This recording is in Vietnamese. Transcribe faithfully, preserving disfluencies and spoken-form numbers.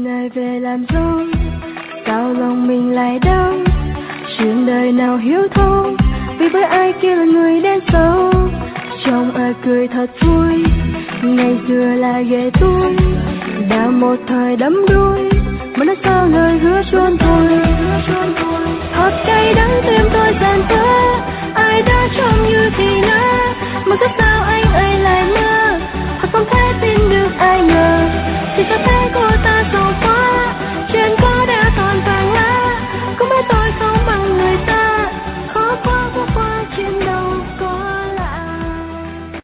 ngày về làm dâu, sao lòng mình lại đau? Chuyện đời nào hiếu thấu, vì với ai kia là người đến sau. Trong ai cười thật vui, ngày xưa là ghê tôi, đã một thời đắm đuối, mà nói sao lời hứa chuông tôi. Thật cay